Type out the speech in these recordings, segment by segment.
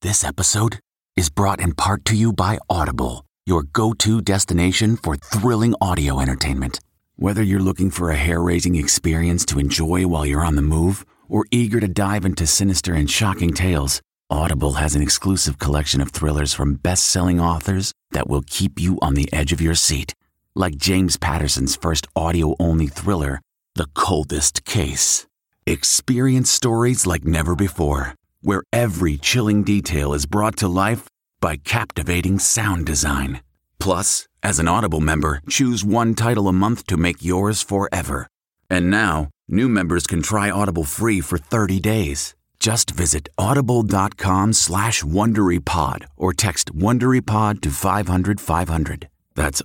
This episode is brought in part to you by Audible, your go-to destination for thrilling audio entertainment. Whether you're looking for a hair-raising experience to enjoy while you're on the move or eager to dive into sinister and shocking tales, Audible has an exclusive collection of thrillers from best-selling authors that will keep you on the edge of your seat. Like James Patterson's first audio-only thriller, The Coldest Case. Experience stories like never before, where every chilling detail is brought to life by captivating sound design. Plus, as an Audible member, choose one title a month to make yours forever. And now, new members can try Audible free for 30 days. Just visit audible.com/WonderyPod or text WonderyPod to 500-500. That's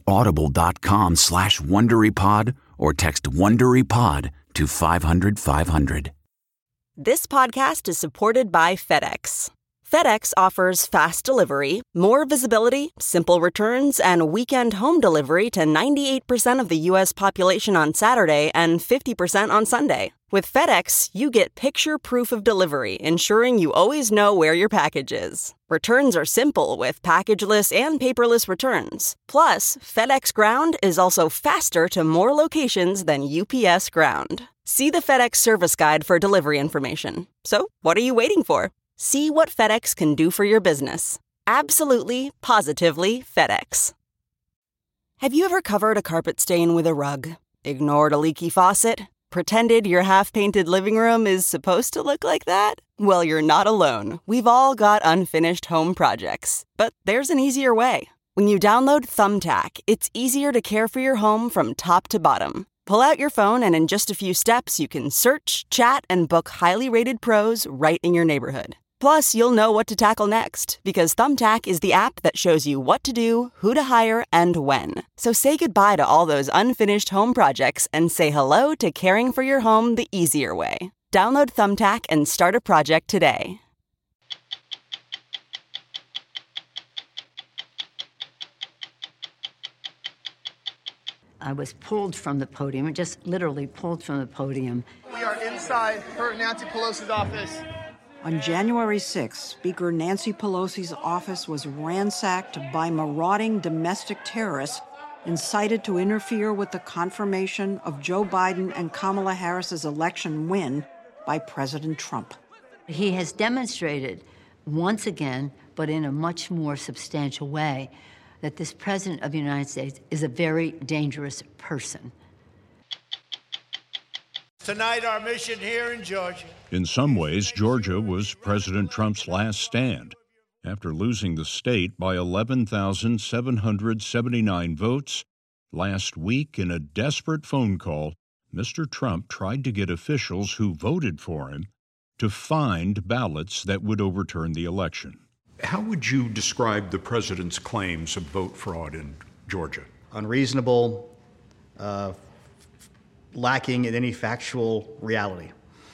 audible.com/WonderyPod or text WonderyPod to 500-500. This podcast is supported by FedEx. FedEx offers fast delivery, more visibility, simple returns, and weekend home delivery to 98% of the U.S. population on Saturday and 50% on Sunday. With FedEx, you get picture proof of delivery, ensuring you always know where your package is. Returns are simple with packageless and paperless returns. Plus, FedEx Ground is also faster to more locations than UPS Ground. See the FedEx service guide for delivery information. So, what are you waiting for? See what FedEx can do for your business. Absolutely, positively FedEx. Have you ever covered a carpet stain with a rug? Ignored a leaky faucet? Pretended your half-painted living room is supposed to look like that? Well, you're not alone. We've all got unfinished home projects. But there's an easier way. When you download Thumbtack, it's easier to care for your home from top to bottom. Pull out your phone and in just a few steps, you can search, chat, and book highly rated pros right in your neighborhood. Plus, you'll know what to tackle next, because Thumbtack is the app that shows you what to do, who to hire, and when. So say goodbye to all those unfinished home projects and say hello to caring for your home the easier way. Download Thumbtack and start a project today. I was pulled from the podium, just literally pulled from the podium. We are inside her Nancy Pelosi's office. On January 6th, Speaker Nancy Pelosi's office was ransacked by marauding domestic terrorists incited to interfere with the confirmation of Joe Biden and Kamala Harris's election win by President Trump. He has demonstrated once again, but in a much more substantial way, that this President of the United States is a very dangerous person. Tonight, our mission here in Georgia. In some ways, Georgia was President Trump's last stand. After losing the state by 11,779 votes, last week in a desperate phone call, Mr. Trump tried to get officials who voted for him to find ballots that would overturn the election. How would you describe the president's claims of vote fraud in Georgia? Unreasonable, lacking in any factual reality.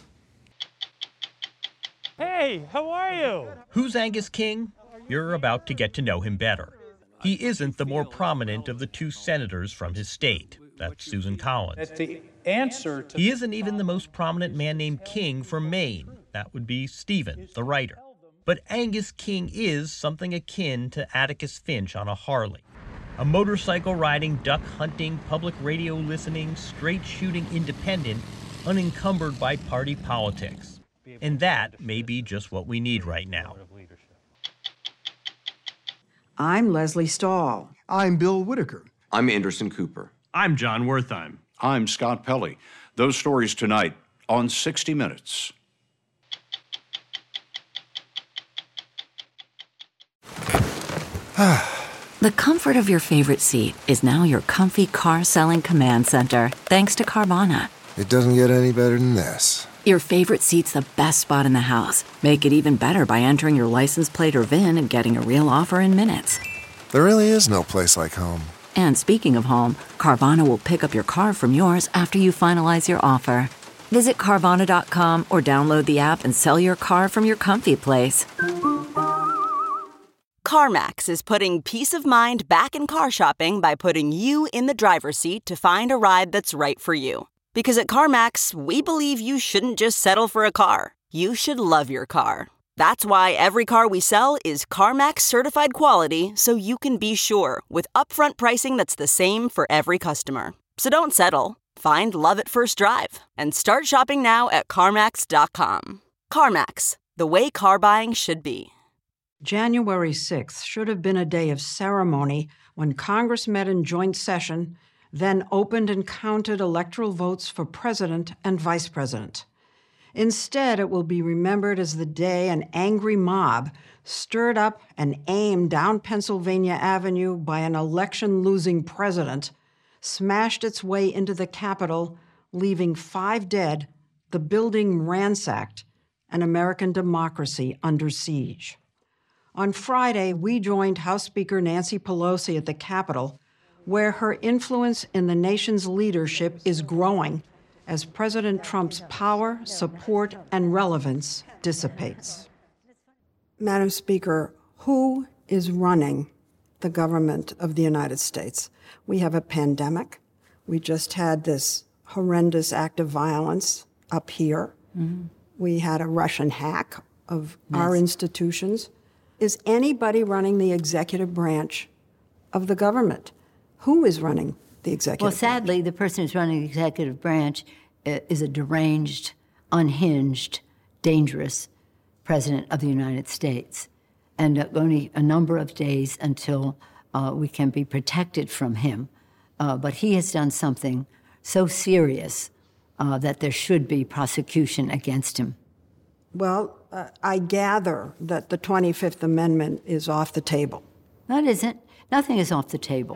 Hey, how are you? Who's Angus King? You're about to get to know him better. He isn't the more prominent of the two senators from his state. That's Susan Collins. That's the answer to... He isn't even the most prominent man named King from Maine. That would be Stephen, the writer. But Angus King is something akin to Atticus Finch on a Harley. A motorcycle-riding, duck-hunting, public radio listening, straight-shooting independent, unencumbered by party politics. And that may be just what we need right now. I'm Leslie Stahl. I'm Bill Whitaker. I'm Anderson Cooper. I'm John Wertheim. I'm Scott Pelley. Those stories tonight on 60 Minutes. The comfort of your favorite seat is now your comfy car-selling command center, thanks to Carvana. It doesn't get any better than this. Your favorite seat's the best spot in the house. Make it even better by entering your license plate or VIN and getting a real offer in minutes. There really is no place like home. And speaking of home, Carvana will pick up your car from yours after you finalize your offer. Visit Carvana.com or download the app and sell your car from your comfy place. CarMax is putting peace of mind back in car shopping by putting you in the driver's seat to find a ride that's right for you. Because at CarMax, we believe you shouldn't just settle for a car. You should love your car. That's why every car we sell is CarMax certified quality, so you can be sure with upfront pricing that's the same for every customer. So don't settle. Find love at first drive and start shopping now at CarMax.com. CarMax, the way car buying should be. January 6th should have been a day of ceremony when Congress met in joint session, then opened and counted electoral votes for president and vice president. Instead, it will be remembered as the day an angry mob stirred up and aimed down Pennsylvania Avenue by an election-losing president, smashed its way into the Capitol, leaving 5 dead, the building ransacked, and American democracy under siege. On Friday, we joined House Speaker Nancy Pelosi at the Capitol, where her influence in the nation's leadership is growing as President Trump's power, support, and relevance dissipates. Madam Speaker, who is running the government of the United States? We have a pandemic. We just had this horrendous act of violence up here. Mm-hmm. We had a Russian hack of our institutions. Is anybody running the executive branch of the government? Who is running the executive branch? Well, sadly, the person who's running the executive branch is a deranged, unhinged, dangerous president of the United States. And only a number of days until we can be protected from him. But he has done something so serious that there should be prosecution against him. Well, I gather that the 25th Amendment is off the table. No, it isn't. Nothing is off the table.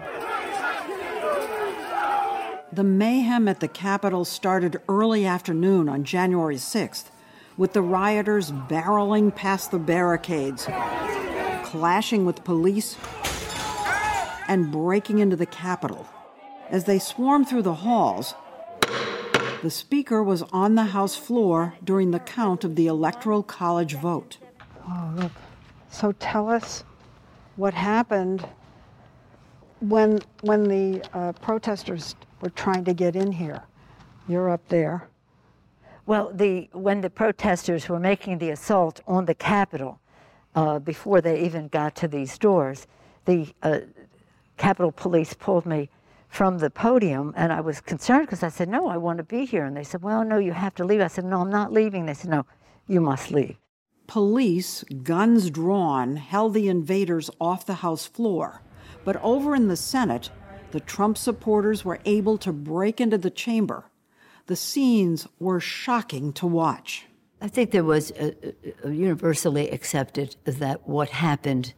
The mayhem at the Capitol started early afternoon on January 6th, with the rioters barreling past the barricades, clashing with police, and breaking into the Capitol. As they swarmed through the halls, the Speaker was on the House floor during the count of the Electoral College vote. Oh, look. So tell us what happened when the protesters were trying to get in here. You're up there. Well, when the protesters were making the assault on the Capitol, before they even got to these doors, the Capitol Police pulled me from the podium, and I was concerned because I said, no, I want to be here. And they said, well, no, you have to leave. I said, no, I'm not leaving. They said, no, you must leave. Police, guns drawn, held the invaders off the House floor. But over in the Senate, the Trump supporters were able to break into the chamber. The scenes were shocking to watch. I think there was universally accepted that what happened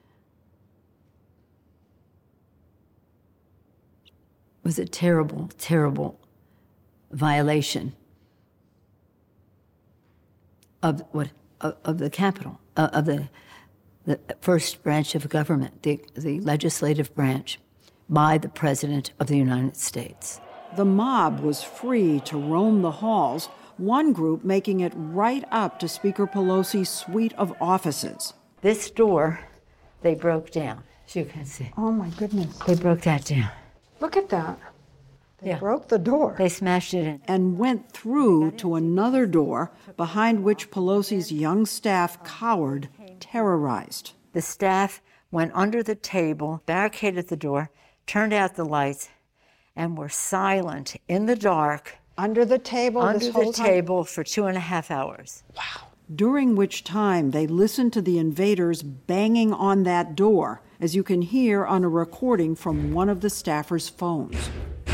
was a terrible, terrible violation of the Capitol, of the first branch of government, the legislative branch, by the President of the United States. The mob was free to roam the halls, one group making it right up to Speaker Pelosi's suite of offices. This door, they broke down, as you can see. Oh, my goodness. They broke that down. Look at that. They broke the door. They smashed it in. And went through to another door behind which Pelosi's young staff cowered, terrorized. The staff went under the table, barricaded the door, turned out the lights, and were silent in the dark. Under the table Under the table for 2.5 hours. Wow. During which time they listened to the invaders banging on that door, as you can hear on a recording from one of the staffers' phones.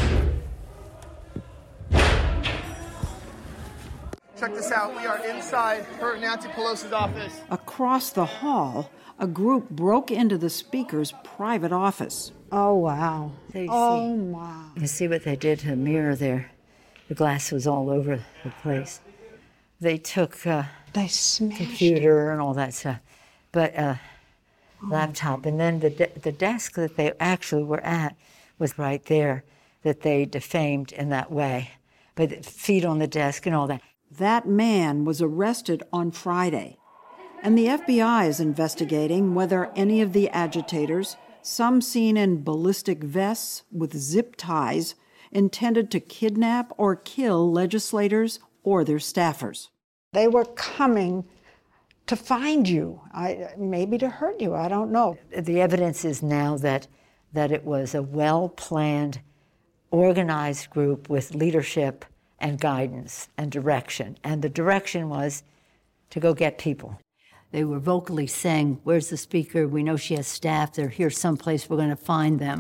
Check this out. We are inside her Nancy Pelosi's office. Across the hall, a group broke into the Speaker's private office. Oh, wow. Wow. You see what they did to the mirror there? The glass was all over the place. They took they smashed computer and all that stuff, but laptop. And then the desk that they actually were at was right there that they defamed in that way. But feet on the desk and all that. That man was arrested on Friday, and the FBI is investigating whether any of the agitators, some seen in ballistic vests with zip ties, intended to kidnap or kill legislators or their staffers. They were coming to find you, maybe to hurt you, I don't know. The evidence is now that it was a well-planned, organized group with leadership and guidance and direction. And the direction was to go get people. They were vocally saying, where's the speaker? We know she has staff. They're here someplace. We're going to find them.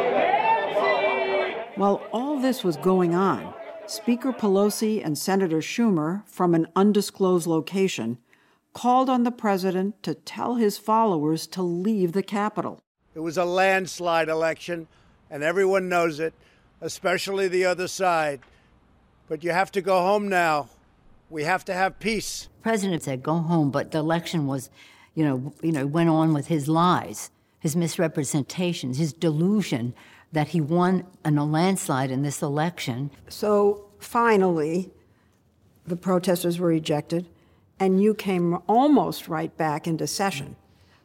While all this was going on, Speaker Pelosi and Senator Schumer, from an undisclosed location, called on the president to tell his followers to leave the Capitol. It was a landslide election, and everyone knows it, especially the other side. But you have to go home now. We have to have peace. The president said, go home, but the election was, went on with his lies, his misrepresentations, his delusion that he won in a landslide in this election. So finally, the protesters were ejected, and you came almost right back into session.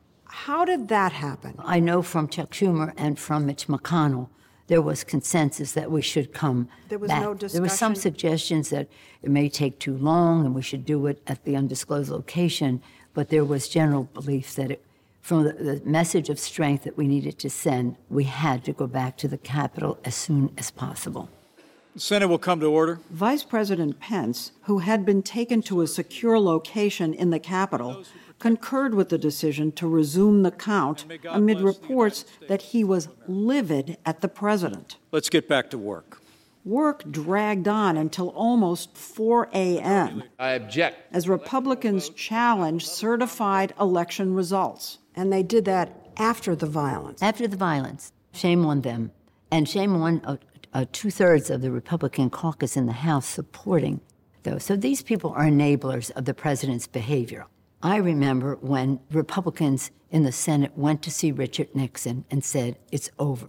How did that happen? I know from Chuck Schumer and from Mitch McConnell, there was consensus that we should come back. There was no discussion? There were some suggestions that it may take too long and we should do it at the undisclosed location, but there was general belief that from the message of strength that we needed to send, we had to go back to the Capitol as soon as possible. The Senate will come to order. Vice President Pence, who had been taken to a secure location in the Capitol, concurred with the decision to resume the count amid reports that he was livid at the president. Let's get back to work. Work dragged on until almost 4 a.m. I object. As Republicans challenged certified election results. And they did that after the violence. After the violence. Shame on them. And shame on two-thirds of the Republican caucus in the House supporting those. So these people are enablers of the president's behavior. I remember when Republicans in the Senate went to see Richard Nixon and said, it's over.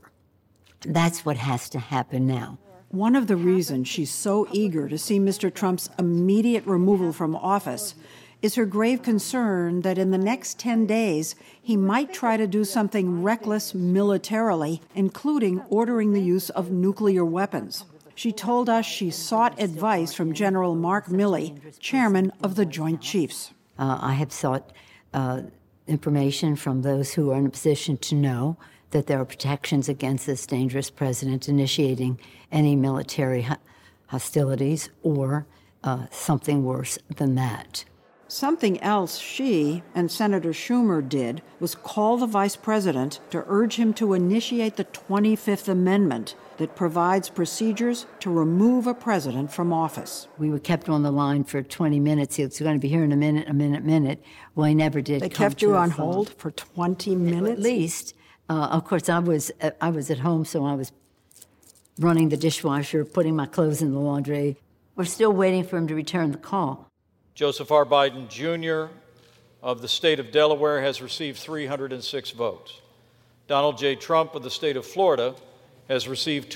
That's what has to happen now. One of the reasons she's so eager to see Mr. Trump's immediate removal from office is her grave concern that in the next 10 days, he might try to do something reckless militarily, including ordering the use of nuclear weapons. She told us she sought advice from General Mark Milley, chairman of the Joint Chiefs. I have sought information from those who are in a position to know that there are protections against this dangerous president initiating any military hostilities or something worse than that. Something else she and Senator Schumer did was call the vice president to urge him to initiate the 25th Amendment that provides procedures to remove a president from office. We were kept on the line for 20 minutes. He was going to be here in a minute. Well, he never did. They kept you on hold for 20 minutes? At least. Of course, I was at home, so I was running the dishwasher, putting my clothes in the laundry. We're still waiting for him to return the call. Joseph R. Biden, Jr. of the state of Delaware has received 306 votes. Donald J. Trump of the state of Florida has received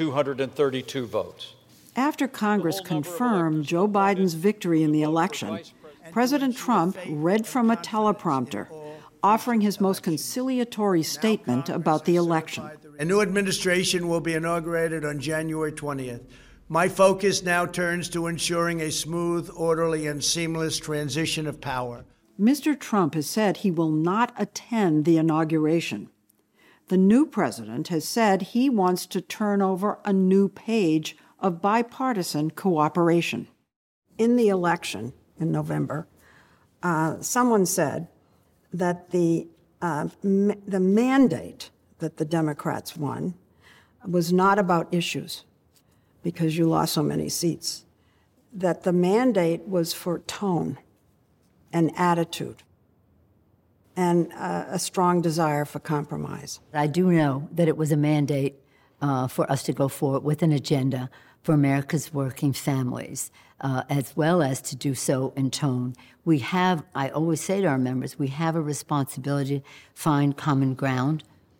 232 votes. After Congress confirmed Joe Biden's victory in the election, President Trump read from a teleprompter, offering his most conciliatory statement about the election. A new administration will be inaugurated on January 20th. My focus now turns to ensuring a smooth, orderly, and seamless transition of power. Mr. Trump has said he will not attend the inauguration. The new president has said he wants to turn over a new page of bipartisan cooperation. In the election in November, someone said that the mandate that the Democrats won was not about issues, because you lost so many seats, that the mandate was for tone and attitude and a strong desire for compromise. I do know that it was a mandate for us to go forward with an agenda for America's working families, as well as to do so in tone. We have, I always say to our members, we have a responsibility to find common ground.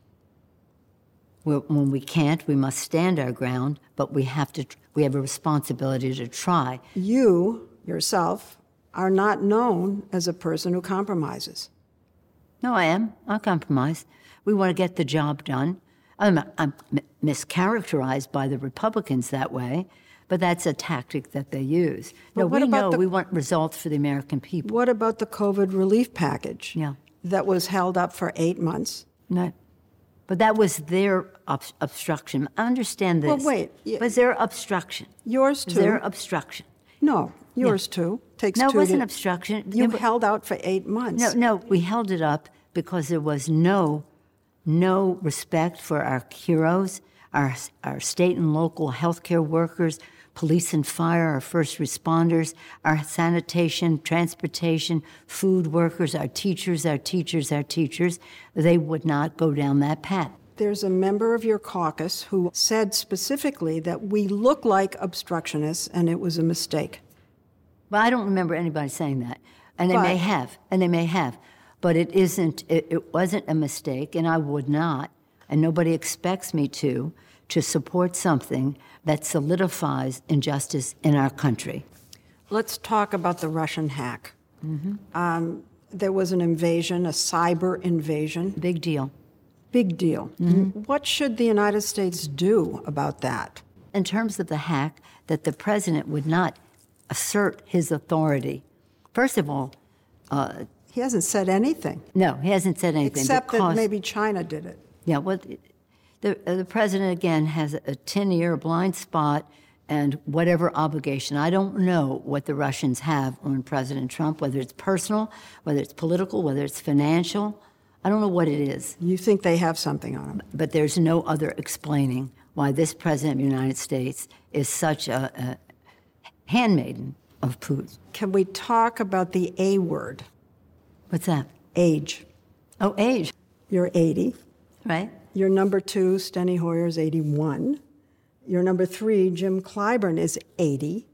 When we can't, we must stand our ground, but we have a responsibility to try. You, yourself, are not known as a person who compromises. No, I am. I compromise. We want to get the job done. I'm mischaracterized by the Republicans that way, But that's a tactic that they use. But No, what we about know we want results for the American people. What about the COVID relief package? Yeah. That was held up for 8 months? No. But that was their obstruction. I understand this. Well, wait. Was their obstruction? Yours too. Their obstruction. No, yours too. Takes no, two it wasn't to, obstruction. You held out for 8 months. No, we held it up because there was no respect for our heroes, our state and local healthcare workers, police and fire, our first responders, our sanitation, transportation, food workers, our teachers. They would not go down that path. There's a member of your caucus who said specifically that we look like obstructionists and it was a mistake. Well, I don't remember anybody saying that. And they may have. But it wasn't a mistake, and I would not, and nobody expects me to support something that solidifies injustice in our country. Let's talk about the Russian hack. Mm-hmm. There was an invasion, a cyber invasion. Big deal. Big deal. Mm-hmm. What should the United States do about that? In terms of the hack, that the president would not assert his authority. First of all, he hasn't said anything. No, he hasn't said anything. Except that maybe China did it. Yeah, well, the president, again, has a 10-year blind spot and whatever obligation. I don't know what the Russians have on President Trump, whether it's personal, whether it's political, whether it's financial. I don't know what it is. You think they have something on him? But there's no other explaining why this president of the United States is such a handmaiden of Putin. Can we talk about the A word? What's that? Age. Oh, age. You're 80. Right. Your number 2, Steny Hoyer, is 81. Your number 3, Jim Clyburn, is 80.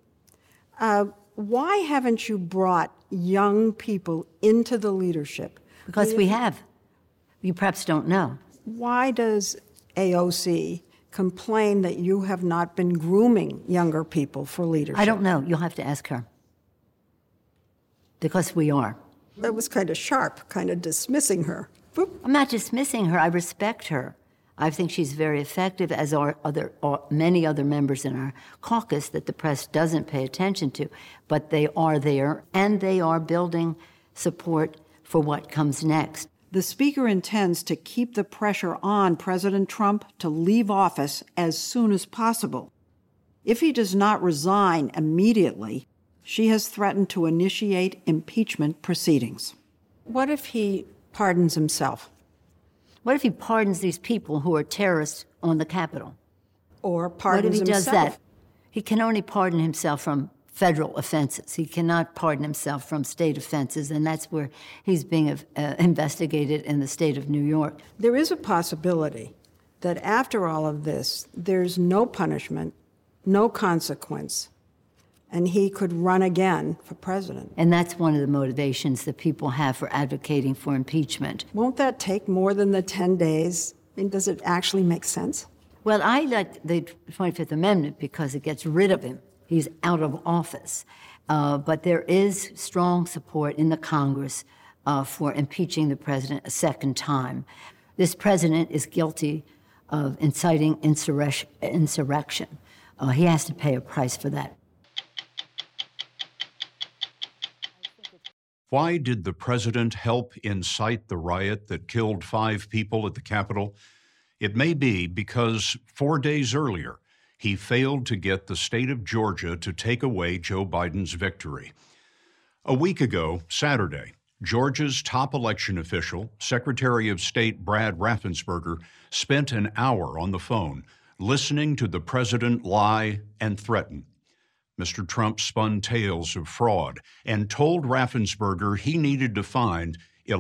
Why haven't you brought young people into the leadership? Because we have. You perhaps don't know. Why does AOC complain that you have not been grooming younger people for leadership? I don't know. You'll have to ask her. Because we are. That was kind of sharp, kind of dismissing her. Boop. I'm not dismissing her. I respect her. I think she's very effective, as are many other members in our caucus that the press doesn't pay attention to. But they are there, and they are building support for what comes next. The Speaker intends to keep the pressure on President Trump to leave office as soon as possible. If he does not resign immediately, she has threatened to initiate impeachment proceedings. What if he pardons himself? What if he pardons these people who are terrorists on the Capitol? Or pardons himself? What if he does that? He can only pardon himself from federal offenses. He cannot pardon himself from state offenses, and that's where he's being investigated in the state of New York. There is a possibility that after all of this, there's no punishment, no consequence, and he could run again for president. And that's one of the motivations that people have for advocating for impeachment. Won't that take more than the 10 days? I mean, does it actually make sense? Well, I like the 25th Amendment because it gets rid of him. He's out of office. But there is strong support in the Congress for impeaching the president a second time. This president is guilty of inciting insurrection. He has to pay a price for that. Why did the president help incite the riot that killed 5 people at the Capitol? It may be because 4 days earlier, he failed to get the state of Georgia to take away Joe Biden's victory. A week ago, Saturday, Georgia's top election official, Secretary of State Brad Raffensperger, spent an hour on the phone listening to the president lie and threaten. Mr. Trump spun tales of fraud and told Raffensperger he needed to find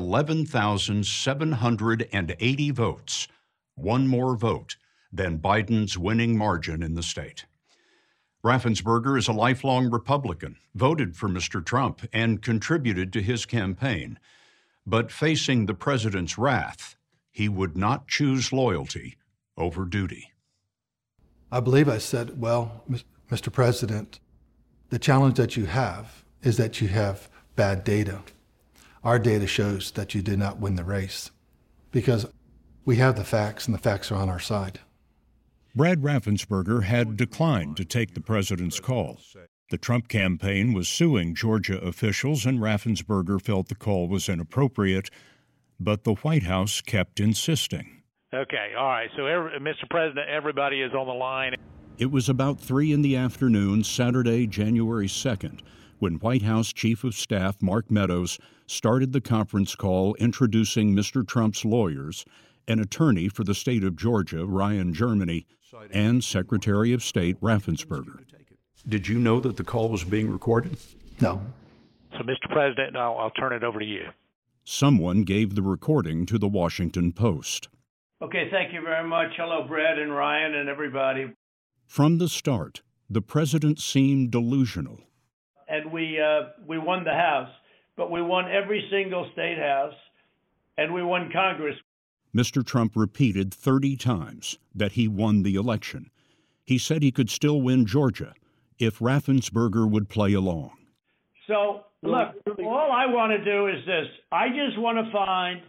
11,780 votes, one more vote than Biden's winning margin in the state. Raffensperger is a lifelong Republican, voted for Mr. Trump, and contributed to his campaign. But facing the president's wrath, he would not choose loyalty over duty. I believe I said, well, Mr. President, the challenge that you have is that you have bad data. Our data shows that you did not win the race because we have the facts and the facts are on our side. Brad Raffensperger had declined to take the president's call. The Trump campaign was suing Georgia officials, and Raffensperger felt the call was inappropriate, but the White House kept insisting. Okay, all right. So, Mr. President, everybody is on the line. It was about 3 p.m, Saturday, January 2nd, when White House Chief of Staff Mark Meadows started the conference call introducing Mr. Trump's lawyers, an attorney for the state of Georgia, Ryan Germany, and Secretary of State Raffensperger. Did you know that the call was being recorded? No. So, Mr. President, I'll turn it over to you. Someone gave the recording to the Washington Post. Okay, thank you very much. Hello, Brad and Ryan and everybody. From the start, the president seemed delusional. And we won the House, but we won every single state house, and we won Congress. Mr. Trump repeated 30 times that he won the election. He said he could still win Georgia if Raffensperger would play along. So, look, all I want to do is this. I just want to find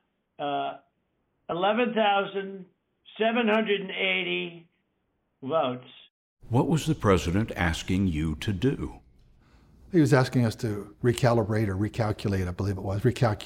11,780 votes. What was the president asking you to do? He was asking us to recalibrate or recalculate, I believe it was,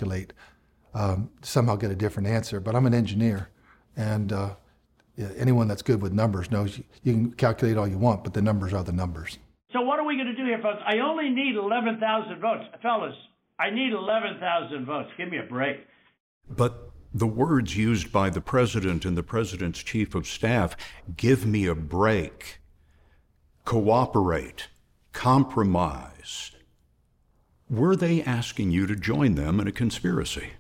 somehow get a different answer. But I'm an engineer, and anyone that's good with numbers knows you can calculate all you want, but the numbers are the numbers. So what are we going to do here, folks? I only need 11,000 votes. Fellas, I need 11,000 votes. Give me a break. But the words used by the president and the president's chief of staff, give me a break, cooperate, compromise. Were they asking you to join them in a conspiracy?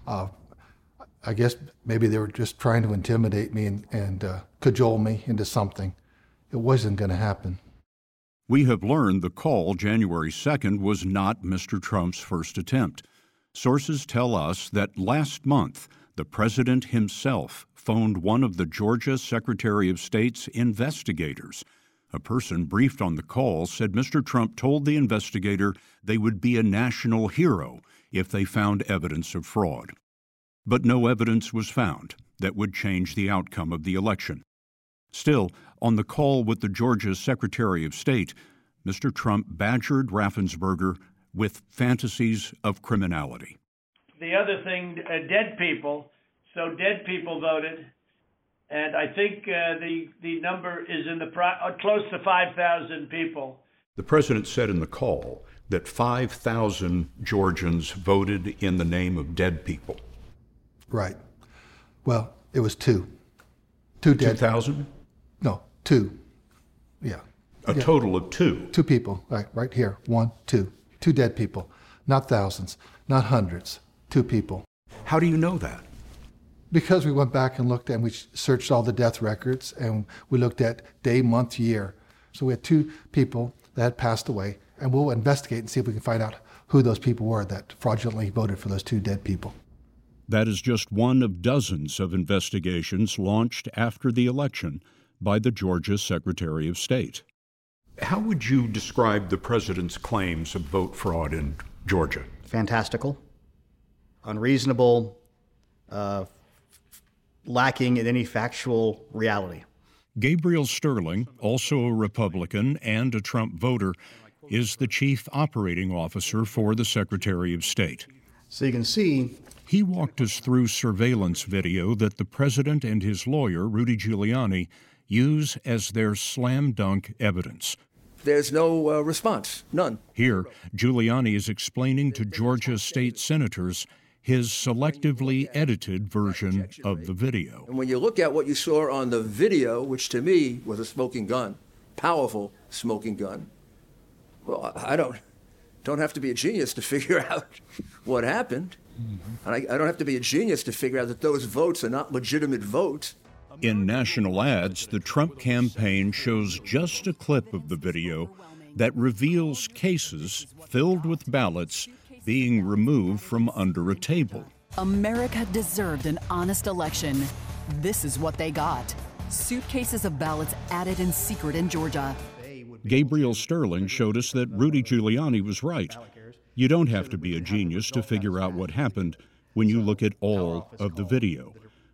I guess maybe they were just trying to intimidate me and cajole me into something. It wasn't going to happen. We have learned the call January 2nd was not Mr. Trump's first attempt. Sources tell us that last month, the president himself phoned one of the Georgia Secretary of State's investigators. A person briefed on the call said Mr. Trump told the investigator they would be a national hero if they found evidence of fraud. But no evidence was found that would change the outcome of the election. Still, on the call with the Georgia Secretary of State, Mr. Trump badgered Raffensperger with fantasies of criminality. The other thing, dead people. So dead people voted, and I think the number is in the close to 5,000 people. The president said in the call that 5,000 Georgians voted in the name of dead people. Right. Well, it was two. Two dead. 2,000? No, two. Yeah. A total of two. Two people, right here. 1, 2. Two dead people. Not thousands, not hundreds. Two people. How do you know that? Because we went back and looked and we searched all the death records and we looked at day, month, year. So we had two people that had passed away, and we'll investigate and see if we can find out who those people were that fraudulently voted for those two dead people. That is just one of dozens of investigations launched after the election by the Georgia Secretary of State. How would you describe the president's claims of vote fraud in Georgia? Fantastical, unreasonable, lacking in any factual reality. Gabriel Sterling, also a Republican and a Trump voter, is the chief operating officer for the Secretary of State. So you can see, he walked us through surveillance video that the president and his lawyer, Rudy Giuliani, use as their slam dunk evidence. There's no response, none. Here, Giuliani is explaining to Georgia state senators his selectively edited version of the video. And when you look at what you saw on the video, which to me was a smoking gun, powerful smoking gun, well, I don't have to be a genius to figure out what happened. And I don't have to be a genius to figure out that those votes are not legitimate votes. In national ads, the Trump campaign shows just a clip of the video that reveals cases filled with ballots being removed from under a table. America deserved an honest election. This is what they got. Suitcases of ballots added in secret in Georgia. Gabriel Sterling showed us that Rudy Giuliani was right. You don't have to be a genius to figure out what happened when you look at all of the video.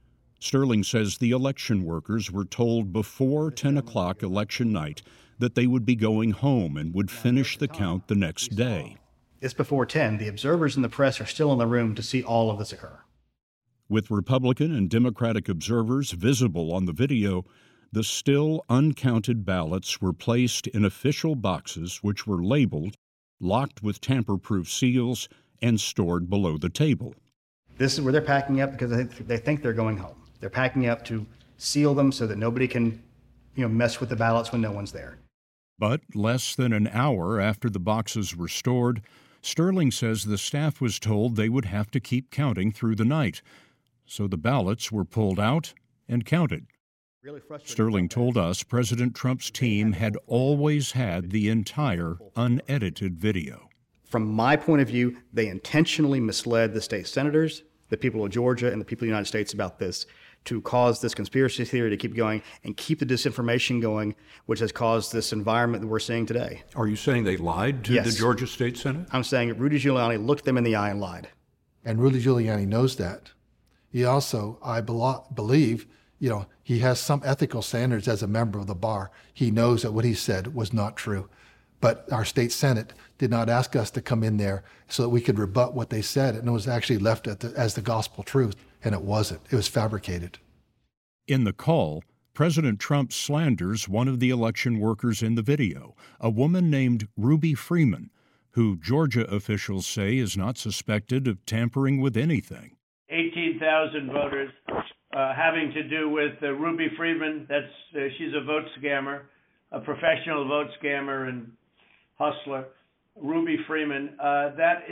Sterling says the election workers were told before 10 o'clock election night that they would be going home and would finish the count the next day. It's before 10. The observers and the press are still in the room to see all of this occur. With Republican and Democratic observers visible on the video, the still uncounted ballots were placed in official boxes which were labeled, locked with tamper-proof seals, and stored below the table. This is where they're packing up because they think they're going home. They're packing up to seal them so that nobody can, mess with the ballots when no one's there. But less than an hour after the boxes were stored, Sterling says the staff was told they would have to keep counting through the night. So the ballots were pulled out and counted. Sterling told us President Trump's team had always had the entire unedited video. From my point of view, they intentionally misled the state senators, the people of Georgia, and the people of the United States about this to cause this conspiracy theory to keep going and keep the disinformation going, which has caused this environment that we're seeing today. Are you saying they lied to the Georgia State Senate? I'm saying that Rudy Giuliani looked them in the eye and lied. And Rudy Giuliani knows that. He also, I believe, he has some ethical standards as a member of the bar. He knows that what he said was not true. But our state Senate did not ask us to come in there so that we could rebut what they said, and it was actually left as the gospel truth, and it wasn't. It was fabricated. In the call, President Trump slanders one of the election workers in the video, a woman named Ruby Freeman, who Georgia officials say is not suspected of tampering with anything. 18,000 voters having to do with Ruby Freeman. She's a vote scammer, a professional vote scammer and hustler. Ruby Freeman. That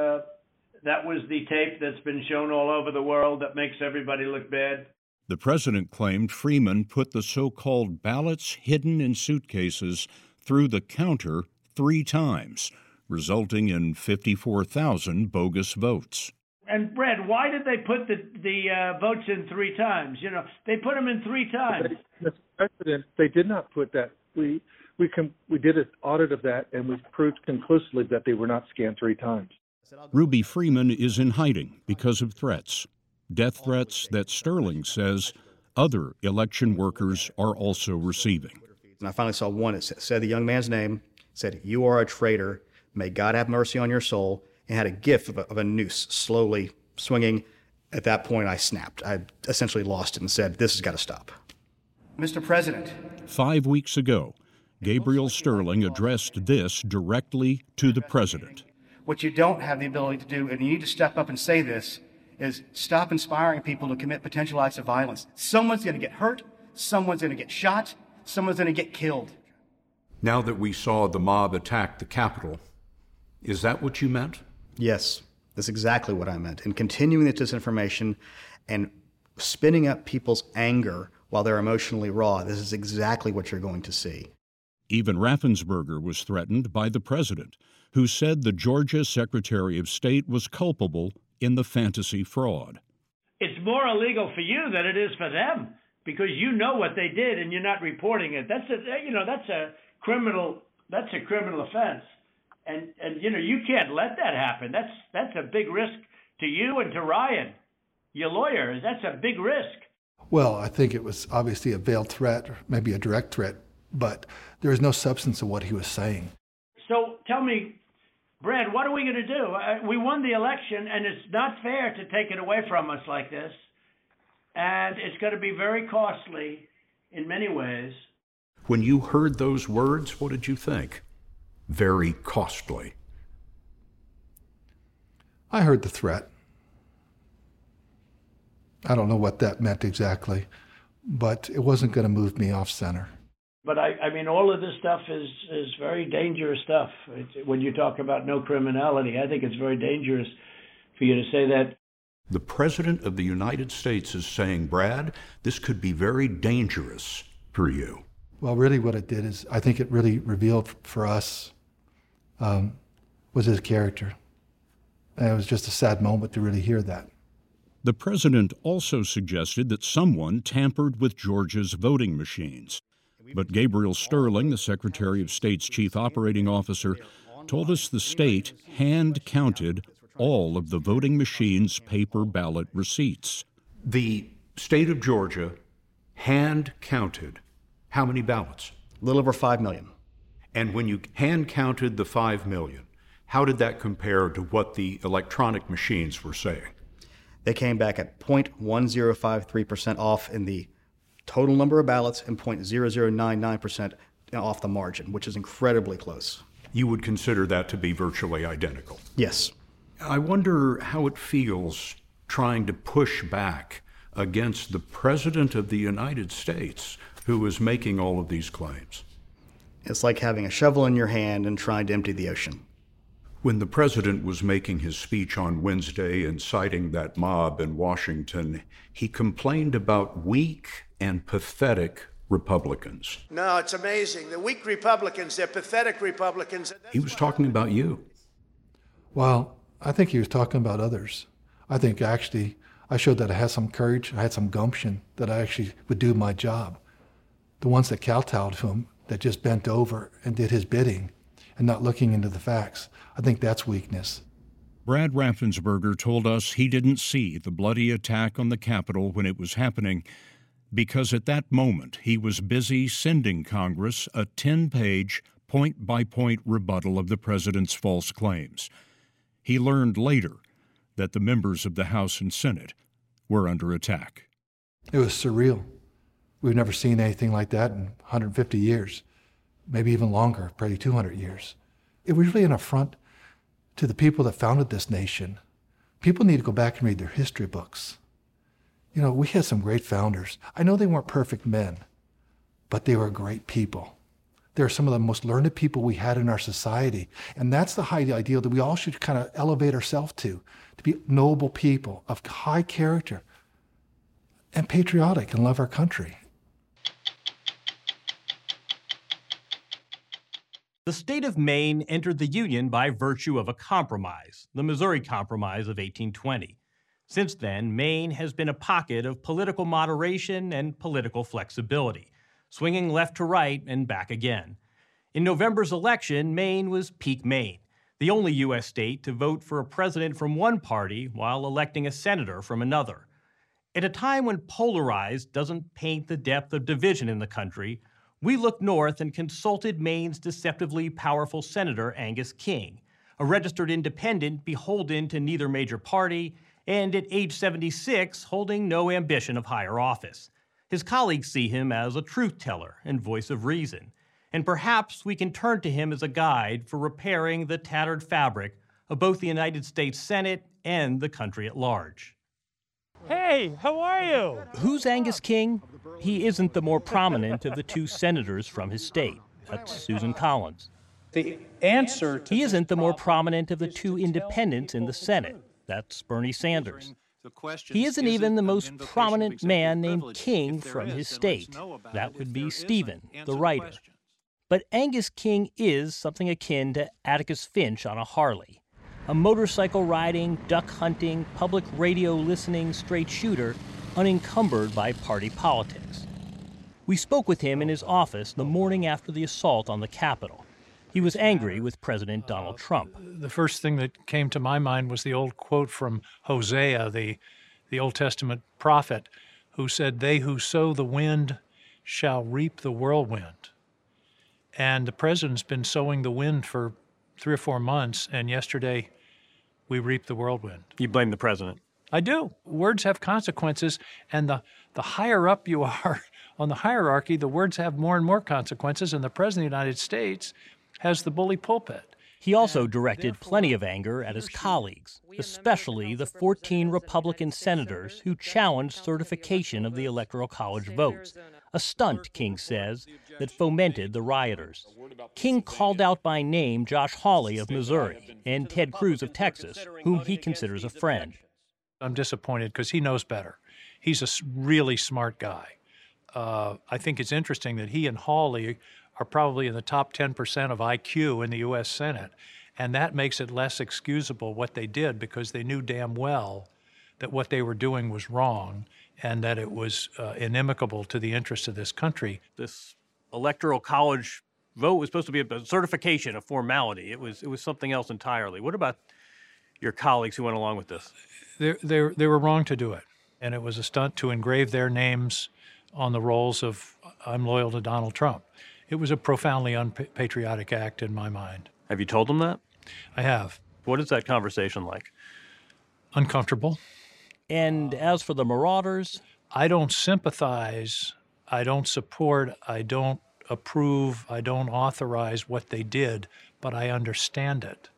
was the tape that's been shown all over the world that makes everybody look bad. The president claimed Freeman put the so-called ballots hidden in suitcases through the counter 3 times, resulting in 54,000 bogus votes. And Brad, why did they put the votes in 3 times? They put them in 3 times. Mr. President, they did not put that. We did an audit of that, and we proved conclusively that they were not scanned 3 times. Ruby Freeman is in hiding because of threats, death threats that Sterling says other election workers are also receiving. And I finally saw one that said the young man's name, said, "You are a traitor. May God have mercy on your soul," and had a gif of a noose slowly swinging. At that point, I snapped. I essentially lost it and said, "This has got to stop." Mr. President. 5 weeks ago, Gabriel Sterling addressed this directly to the president. What you don't have the ability to do, and you need to step up and say this, is stop inspiring people to commit potential acts of violence. Someone's going to get hurt, someone's going to get shot, someone's going to get killed. Now that we saw the mob attack the Capitol, is that what you meant? Yes, that's exactly what I meant. And continuing the disinformation and spinning up people's anger while they're emotionally raw, this is exactly what you're going to see. Even Raffensperger was threatened by the president, who said the Georgia Secretary of State was culpable in the fantasy fraud. It's more illegal for you than it is for them because you know what they did and you're not reporting it. That's a criminal offense. And you can't let that happen. That's a big risk to you and to Ryan, your lawyer. That's a big risk. Well, I think it was obviously a veiled threat, or maybe a direct threat, but there is no substance of what he was saying. So tell me, Brad, what are we going to do? We won the election, and it's not fair to take it away from us like this. And it's going to be very costly in many ways. When you heard those words, what did you think? Very costly. I heard the threat. I don't know what that meant exactly, but it wasn't going to move me off center. But I mean, all of this stuff is very dangerous stuff. When you talk about no criminality, I think it's very dangerous for you to say that. The President of the United States is saying, Brad, this could be very dangerous for you. Well, really what it did is, I think it really revealed for us was his character. And it was just a sad moment to really hear that. The president also suggested that someone tampered with Georgia's voting machines. But Gabriel Sterling, the Secretary of State's chief operating officer, told us the state hand-counted all of the voting machines' paper ballot receipts. The state of Georgia hand counted how many ballots? A little over 5 million. And when you hand counted the 5 million, how did that compare to what the electronic machines were saying? They came back at 0.1053% off in the total number of ballots and 0.0099% off the margin, which is incredibly close. You would consider that to be virtually identical? Yes. I wonder how it feels trying to push back against the President of the United States who is making all of these claims. It's like having a shovel in your hand and trying to empty the ocean. When the president was making his speech on Wednesday and citing that mob in Washington, he complained about weak and pathetic Republicans. No, it's amazing. The weak Republicans, they're pathetic Republicans. He was talking about you. Well, I think he was talking about others. I think actually I showed that I had some courage, I had some gumption, that I actually would do my job. The ones that kowtowed to him, that just bent over and did his bidding and not looking into the facts, I think that's weakness. Brad Raffensperger told us he didn't see the bloody attack on the Capitol when it was happening because at that moment he was busy sending Congress a 10-page, point-by-point rebuttal of the president's false claims. He learned later that the members of the House and Senate were under attack. It was surreal. We've never seen anything like that in 150 years, maybe even longer, probably 200 years. It was really an affront to the people that founded this nation. People need to go back and read their history books. You know, we had some great founders. I know they weren't perfect men, but they were great people. They're some of the most learned people we had in our society. And that's the high ideal that we all should kind of elevate ourselves to be noble people of high character and patriotic and love our country. The state of Maine entered the Union by virtue of a compromise, the Missouri Compromise of 1820. Since then, Maine has been a pocket of political moderation and political flexibility, swinging left to right and back again. In November's election, Maine was peak Maine, the only U.S. state to vote for a president from one party while electing a senator from another. At a time when polarized doesn't paint the depth of division in the country, we looked north and consulted Maine's deceptively powerful Senator Angus King, a registered independent beholden to neither major party and at age 76 holding no ambition of higher office. His colleagues see him as a truth-teller and voice of reason, and perhaps we can turn to him as a guide for repairing the tattered fabric of both the United States Senate and the country at large. Hey, how are you? Who's Angus King? He isn't the more prominent of the two senators from his state. That's Susan Collins. The answer to He isn't the more prominent of the two independents in the Senate. That's Bernie Sanders. He isn't even the most prominent man named King from his state. That would be Stephen, the writer. But Angus King is something akin to Atticus Finch on a Harley, a motorcycle-riding, duck-hunting, public radio-listening straight shooter unencumbered by party politics. We spoke with him in his office the morning after the assault on the Capitol. He was angry with President Donald Trump. The first thing that came to my mind was the old quote from Hosea, the Old Testament prophet, who said, "They who sow the wind shall reap the whirlwind." And the president's been sowing the wind for 3 or 4 months, and yesterday we reaped the whirlwind. You blame the president? I do. Words have consequences, and the higher up you are on the hierarchy, the words have more and more consequences, and the President of the United States has the bully pulpit. He also directed plenty of anger at his colleagues, especially the 14 Republican senators who challenged certification of the Electoral College votes, a stunt, King says, that fomented the rioters. King called out by name Josh Hawley of Missouri and Ted Cruz of Texas, whom he considers a friend. I'm disappointed because he knows better. He's a really smart guy. I think it's interesting that he and Hawley are probably in the top 10% of IQ in the U.S. Senate, and that makes it less excusable what they did because they knew damn well that what they were doing was wrong and that it was inimical to the interests of this country. This Electoral College vote was supposed to be a certification, a formality. It was something else entirely. What about your colleagues who went along with this? They were wrong to do it. And it was a stunt to engrave their names on the rolls of I'm loyal to Donald Trump. It was a profoundly unpatriotic act in my mind. Have you told them that? I have. What is that conversation like? Uncomfortable. And as for the marauders? I don't sympathize, I don't support, I don't approve, I don't authorize what they did, but I understand it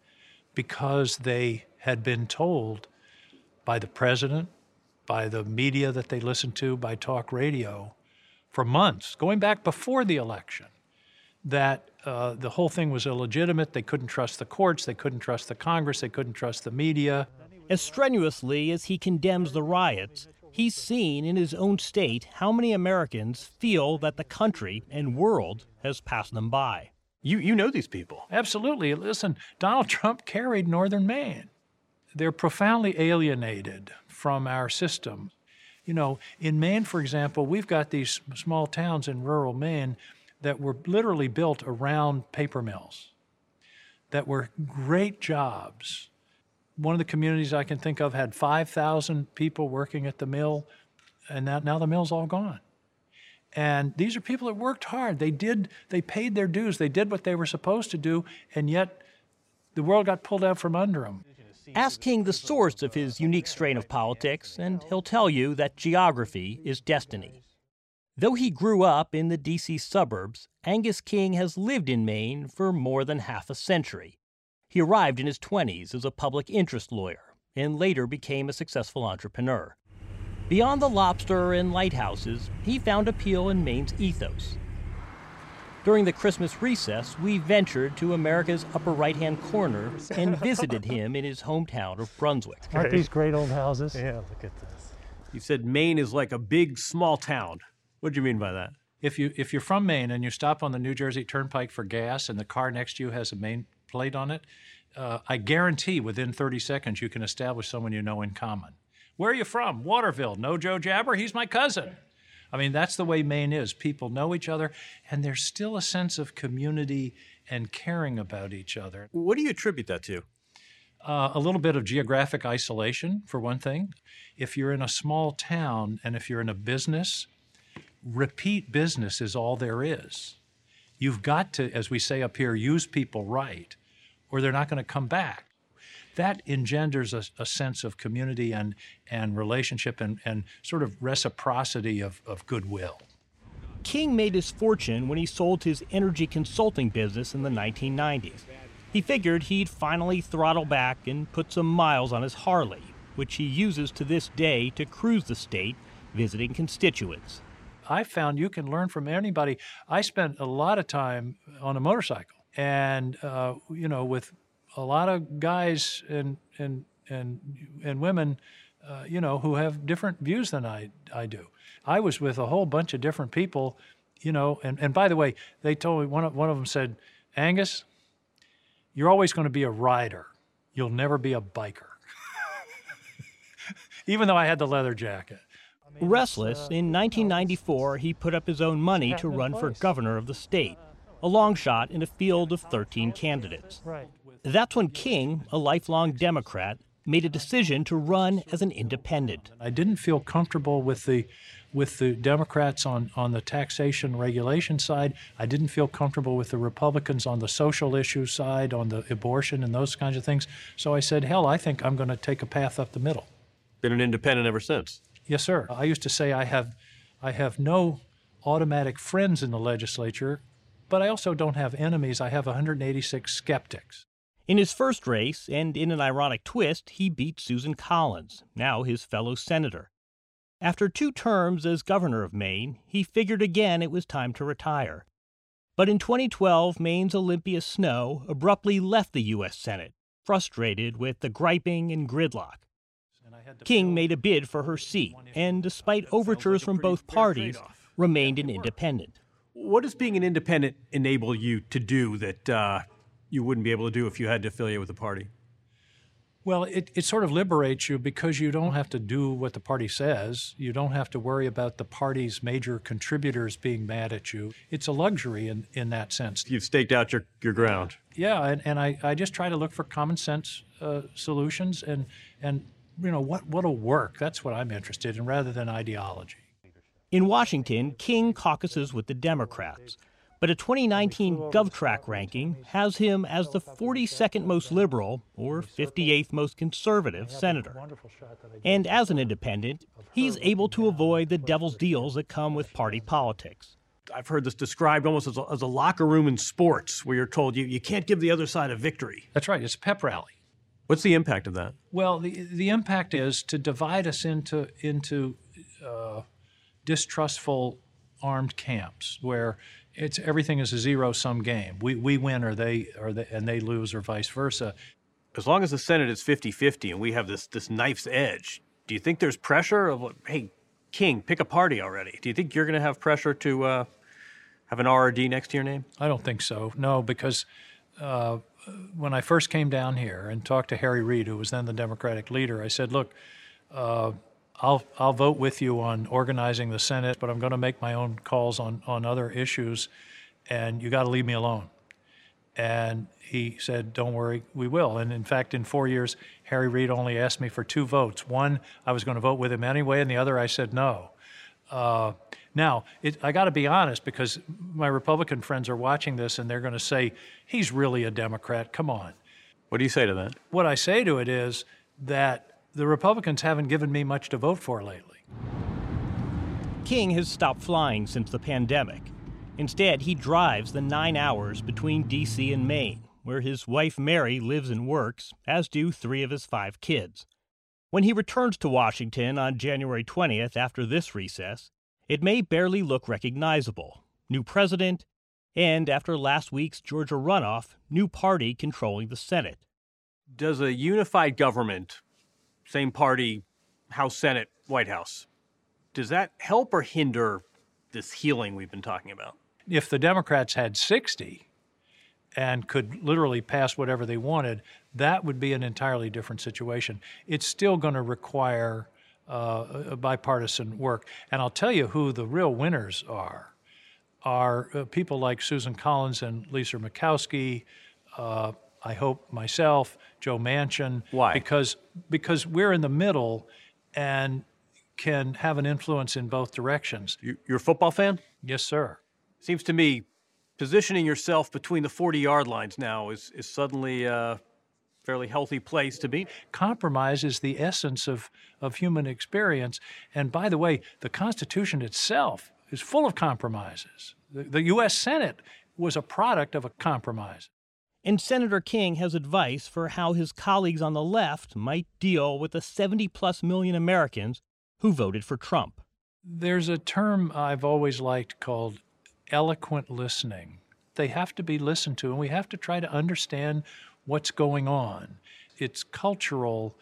because they had been told by the president, by the media that they listened to, by talk radio for months, going back before the election, that the whole thing was illegitimate. They couldn't trust the courts, they couldn't trust the Congress, they couldn't trust the media. As strenuously as he condemns the riots, he's seen in his own state how many Americans feel that the country and world has passed them by. You know these people. Absolutely. Listen, Donald Trump carried Northern Maine. They're profoundly alienated from our system. You know, in Maine, for example, we've got these small towns in rural Maine that were literally built around paper mills, that were great jobs. One of the communities I can think of had 5,000 people working at the mill, and now the mill's all gone. And these are people that worked hard. They paid their dues. They did what they were supposed to do, and yet the world got pulled out from under them. Ask King the source of his unique strain of politics, and he'll tell you that geography is destiny. Though he grew up in the D.C. suburbs, Angus King has lived in Maine for more than half a century. He arrived in his 20s as a public interest lawyer and later became a successful entrepreneur. Beyond the lobster and lighthouses, he found appeal in Maine's ethos. During the Christmas recess, we ventured to America's upper right-hand corner and visited him in his hometown of Brunswick. Aren't these great old houses? Yeah, look at this. You said Maine is like a big, small town. What do you mean by that? If you're from Maine and you stop on the New Jersey Turnpike for gas and the car next to you has a Maine plate on it, I guarantee within 30 seconds you can establish someone you know in common. Where are you from? Waterville. No Joe Jabber? He's my cousin. I mean, that's the way Maine is. People know each other, and there's still a sense of community and caring about each other. What do you attribute that to? A little bit of geographic isolation, for one thing. If you're in a small town and if you're in a business, repeat business is all there is. You've got to, as we say up here, use people right, or they're not going to come back. That engenders a sense of community and relationship and sort of reciprocity of goodwill. King made his fortune when he sold his energy consulting business in the 1990s. He figured he'd finally throttle back and put some miles on his Harley, which he uses to this day to cruise the state, visiting constituents. I found you can learn from anybody. I spent a lot of time on a motorcycle and, with a lot of guys and women, who have different views than I do. I was with a whole bunch of different people, and by the way, they told me, one of them said, Angus, you're always going to be a rider. You'll never be a biker. Even though I had the leather jacket. Restless, in 1994, he put up his own money to run for governor of the state, a long shot in a field of 13 candidates. That's when King, a lifelong Democrat, made a decision to run as an independent. I didn't feel comfortable with the Democrats on the taxation regulation side. I didn't feel comfortable with the Republicans on the social issue side, on the abortion and those kinds of things. So I said, hell, I think I'm going to take a path up the middle. Been an independent ever since? Yes, sir. I used to say I have no automatic friends in the legislature, but I also don't have enemies. I have 186 skeptics. In his first race, and in an ironic twist, he beat Susan Collins, now his fellow senator. After 2 terms as governor of Maine, he figured again it was time to retire. But in 2012, Maine's Olympia Snowe abruptly left the U.S. Senate, frustrated with the griping and gridlock. King made a bid for her seat, and despite overtures from both parties, remained an independent. What does being an independent enable you to do that you wouldn't be able to do if you had to affiliate with a party? Well, it sort of liberates you because you don't have to do what the party says. You don't have to worry about the party's major contributors being mad at you. It's a luxury in that sense. You've staked out your ground. Yeah, and I just try to look for common sense solutions and what'll work? That's what I'm interested in, rather than ideology. In Washington, King caucuses with the Democrats, but a 2019 GovTrack ranking has him as the 42nd most liberal or 58th most conservative senator. And as an independent, he's able to avoid the devil's deals that come with party politics. I've heard this described almost as a locker room in sports, where you're told you can't give the other side a victory. That's right. It's a pep rally. What's the impact of that? Well, the impact is to divide us into distrustful armed camps where everything is a zero-sum game. We win and they lose, or vice versa. As long as the Senate is 50-50 and we have this knife's edge, do you think there's pressure of, hey, King, pick a party already? Do you think you're going to have pressure to have an RRD next to your name? I don't think so. No, because when I first came down here and talked to Harry Reid, who was then the Democratic leader, I said, look, I'll vote with you on organizing the Senate, but I'm going to make my own calls on other issues, and you got to leave me alone. And he said, don't worry, we will. And in fact, in 4 years, Harry Reid only asked me for 2 votes. One, I was going to vote with him anyway, and the other, I said no. Now, I got to be honest, because my Republican friends are watching this, and they're going to say, he's really a Democrat, come on. What do you say to that? What I say to it is that the Republicans haven't given me much to vote for lately. King has stopped flying since the pandemic. Instead, he drives the 9 hours between D.C. and Maine, where his wife Mary lives and works, as do 3 of his 5 kids. When he returns to Washington on January 20th after this recess, it may barely look recognizable. New president, and after last week's Georgia runoff, new party controlling the Senate. Does a unified government, same party, House, Senate, White House, does that help or hinder this healing we've been talking about? If the Democrats had 60 and could literally pass whatever they wanted, that would be an entirely different situation. It's still going to require a bipartisan work. And I'll tell you who the real winners are people like Susan Collins and Lisa Murkowski, I hope myself, Joe Manchin. Why? Because we're in the middle and can have an influence in both directions. You're a football fan? Yes, sir. Seems to me positioning yourself between the 40-yard lines now is suddenly a fairly healthy place to be. Compromise is the essence of human experience. And by the way, the Constitution itself is full of compromises. The U.S. Senate was a product of a compromise. And Senator King has advice for how his colleagues on the left might deal with the 70-plus million Americans who voted for Trump. There's a term I've always liked called eloquent listening. They have to be listened to, and we have to try to understand what's going on. It's cultural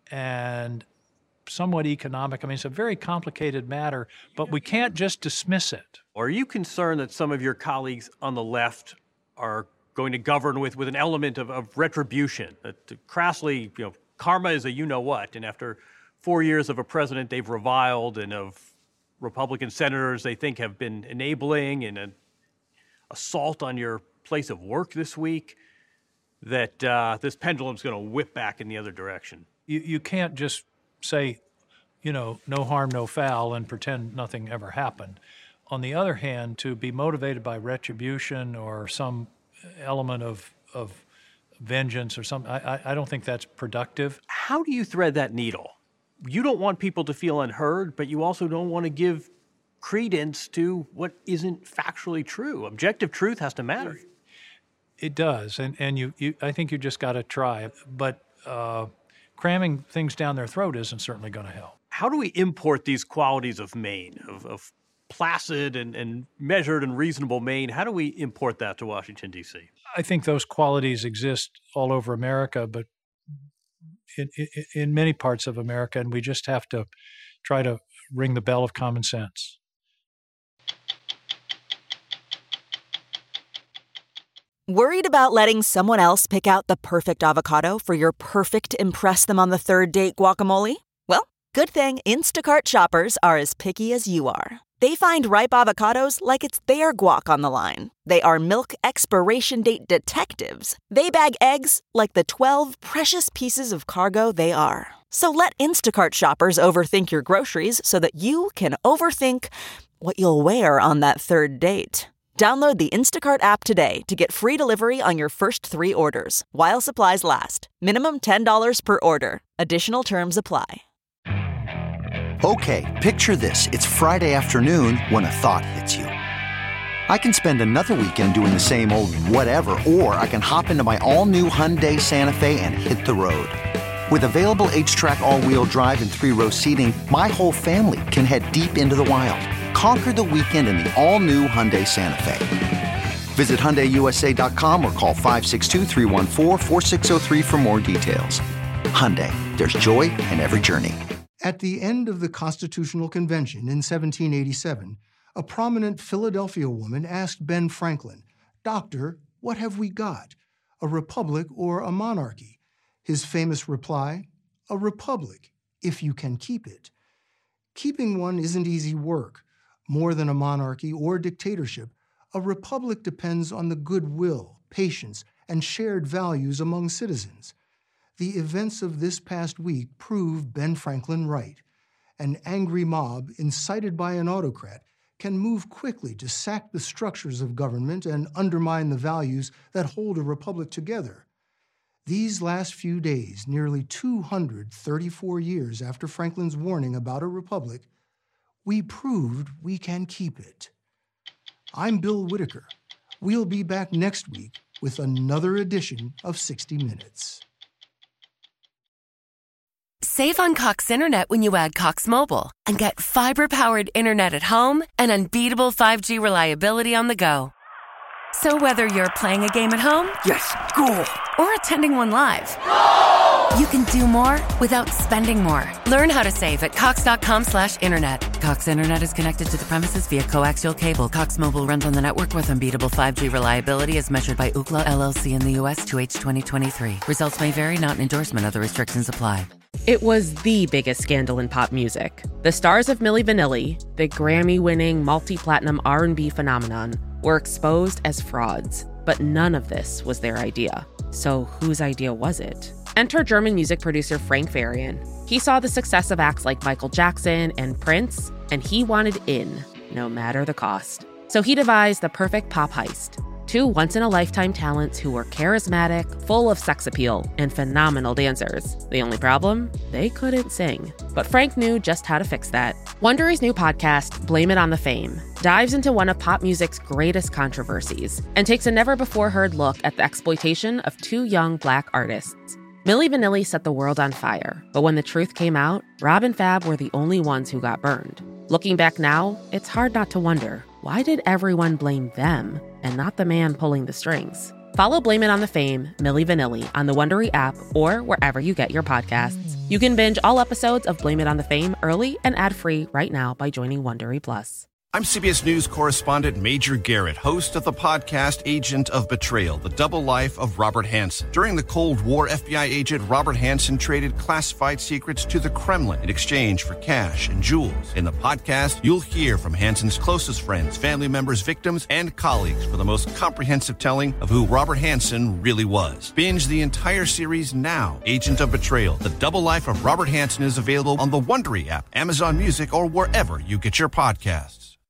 and somewhat economic. I mean, it's a very complicated matter, but we can't just dismiss it. Are you concerned that some of your colleagues on the left are going to govern with an element of retribution? That crassly, karma is a you-know-what, and after 4 years of a president they've reviled, and of Republican senators they think have been enabling, and an assault on your place of work this week, that this pendulum's going to whip back in the other direction? You can't just say, no harm, no foul, and pretend nothing ever happened. On the other hand, to be motivated by retribution or some element of vengeance or something, I don't think that's productive. How do you thread that needle? You don't want people to feel unheard, but you also don't want to give credence to what isn't factually true. Objective truth has to matter. It does, and you I think you just got to try. But cramming things down their throat isn't certainly going to help. How do we import these qualities of Maine, of placid and measured and reasonable Maine? How do we import that to Washington, D.C.? I think those qualities exist all over America, but in many parts of America, and we just have to try to ring the bell of common sense. Worried about letting someone else pick out the perfect avocado for your perfect impress-them-on-the-third-date guacamole? Well, good thing Instacart shoppers are as picky as you are. They find ripe avocados like it's their guac on the line. They are milk expiration date detectives. They bag eggs like the 12 precious pieces of cargo they are. So let Instacart shoppers overthink your groceries so that you can overthink what you'll wear on that third date. Download the Instacart app today to get free delivery on your first 3 orders, while supplies last. Minimum $10 per order. Additional terms apply. Okay, picture this. It's Friday afternoon when a thought hits you. I can spend another weekend doing the same old whatever, or I can hop into my all-new Hyundai Santa Fe and hit the road. With available H-Track all-wheel drive and 3-row seating, my whole family can head deep into the wild. Conquer the weekend in the all-new Hyundai Santa Fe. Visit HyundaiUSA.com or call 562-314-4603 for more details. Hyundai, there's joy in every journey. At the end of the Constitutional Convention in 1787, a prominent Philadelphia woman asked Ben Franklin, "Doctor, what have we got, a republic or a monarchy?" His famous reply, "A republic, if you can keep it." Keeping one isn't easy work. More than a monarchy or dictatorship, a republic depends on the goodwill, patience, and shared values among citizens. The events of this past week prove Ben Franklin right. An angry mob, incited by an autocrat, can move quickly to sack the structures of government and undermine the values that hold a republic together. These last few days, nearly 234 years after Franklin's warning about a republic, we proved we can keep it. I'm Bill Whitaker. We'll be back next week with another edition of 60 Minutes. Save on Cox Internet when you add Cox Mobile and get fiber-powered internet at home and unbeatable 5G reliability on the go. So whether you're playing a game at home, yes, cool, or attending one live, you can do more without spending more. Learn how to save at cox.com/internet. Cox Internet is connected to the premises via coaxial cable. Cox Mobile runs on the network with unbeatable 5G reliability as measured by Ookla LLC in the U.S. 2H 2023. Results may vary, not an endorsement. Other restrictions apply. It was the biggest scandal in pop music. The stars of Milli Vanilli, the Grammy-winning multi-platinum R&B phenomenon, were exposed as frauds. But none of this was their idea. So whose idea was it? Enter German music producer Frank Farian. He saw the success of acts like Michael Jackson and Prince, and he wanted in, no matter the cost. So he devised the perfect pop heist. 2 once-in-a-lifetime talents who were charismatic, full of sex appeal, and phenomenal dancers. The only problem? They couldn't sing. But Frank knew just how to fix that. Wondery's new podcast, Blame It on the Fame, dives into one of pop music's greatest controversies and takes a never-before-heard look at the exploitation of 2 young Black artists. Milli Vanilli set the world on fire, but when the truth came out, Rob and Fab were the only ones who got burned. Looking back now, it's hard not to wonder, why did everyone blame them and not the man pulling the strings? Follow Blame It on the Fame, Milli Vanilli, on the Wondery app or wherever you get your podcasts. You can binge all episodes of Blame It on the Fame early and ad-free right now by joining Wondery Plus. I'm CBS News correspondent Major Garrett, host of the podcast Agent of Betrayal, The Double Life of Robert Hanssen. During the Cold War, FBI agent Robert Hanssen traded classified secrets to the Kremlin in exchange for cash and jewels. In the podcast, you'll hear from Hanssen's closest friends, family members, victims, and colleagues for the most comprehensive telling of who Robert Hanssen really was. Binge the entire series now. Agent of Betrayal, The Double Life of Robert Hanssen is available on the Wondery app, Amazon Music, or wherever you get your podcasts.